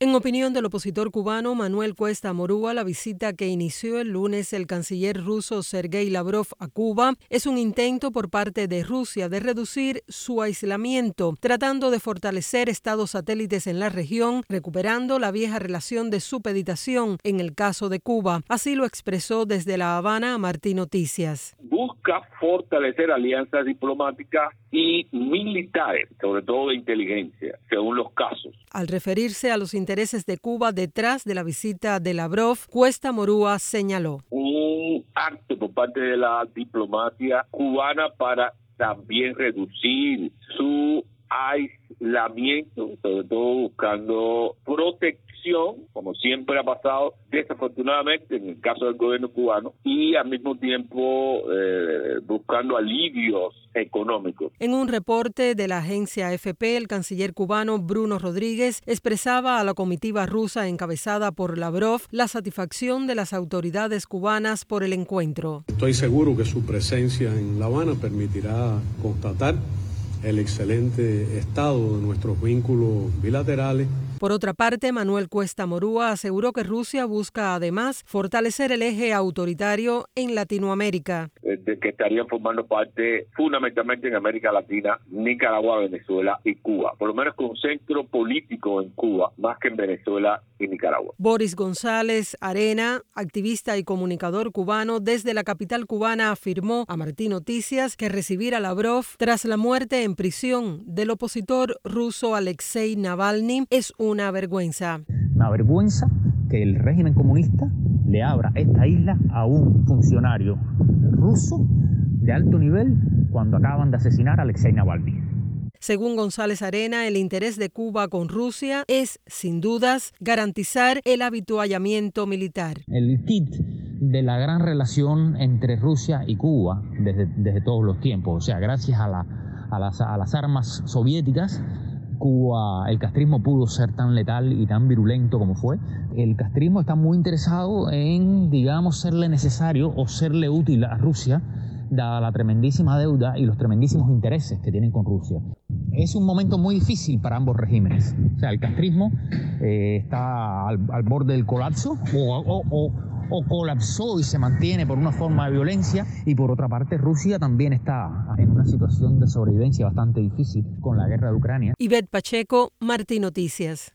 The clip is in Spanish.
En opinión del opositor cubano Manuel Cuesta Morúa, la visita que inició el lunes el canciller ruso Sergei Lavrov a Cuba es un intento por parte de Rusia de reducir su aislamiento, tratando de fortalecer estados satélites en la región, recuperando la vieja relación de supeditación en el caso de Cuba. Así lo expresó desde La Habana a Martín Noticias. Busca fortalecer alianzas diplomáticas y militares, sobre todo de inteligencia, según los casos. Al referirse a los intereses de Cuba detrás de la visita de Lavrov, Cuesta Morúa señaló: un acto por parte de la diplomacia cubana para también reducir su aislamiento, sobre todo buscando protección, como siempre ha pasado, desafortunadamente en el caso del gobierno cubano, y al mismo tiempo buscando alivios económicos. En un reporte de la agencia AFP, el canciller cubano Bruno Rodríguez expresaba a la comitiva rusa encabezada por Lavrov la satisfacción de las autoridades cubanas por el encuentro. Estoy seguro que su presencia en La Habana permitirá constatar el excelente estado de nuestros vínculos bilaterales. Por otra parte, Manuel Cuesta Morúa aseguró que Rusia busca además fortalecer el eje autoritario en Latinoamérica. De que estarían formando parte fundamentalmente en América Latina, Nicaragua, Venezuela y Cuba. Por lo menos con un centro político en Cuba, más que en Venezuela y Nicaragua. Boris González Arena, activista y comunicador cubano desde la capital cubana, afirmó a Martín Noticias que recibir a Lavrov tras la muerte en prisión del opositor ruso Alexei Navalny es una vergüenza. Una vergüenza que el régimen comunista le abra esta isla a un funcionario ruso de alto nivel cuando acaban de asesinar a Alexei Navalny. Según González Arena, el interés de Cuba con Rusia es, sin dudas, garantizar el habituallamiento militar. El kit de la gran relación entre Rusia y Cuba desde todos los tiempos, o sea, gracias a las armas soviéticas, Cuba, el castrismo pudo ser tan letal y tan virulento como fue. El castrismo está muy interesado en, serle necesario o serle útil a Rusia, dada la tremendísima deuda y los tremendísimos intereses que tienen con Rusia. Es un momento muy difícil para ambos regímenes. O sea, el castrismo está al borde del colapso o colapsó y se mantiene por una forma de violencia, y por otra parte Rusia también está en una situación de sobrevivencia bastante difícil con la guerra de Ucrania. Ivette Pacheco, Martín Noticias.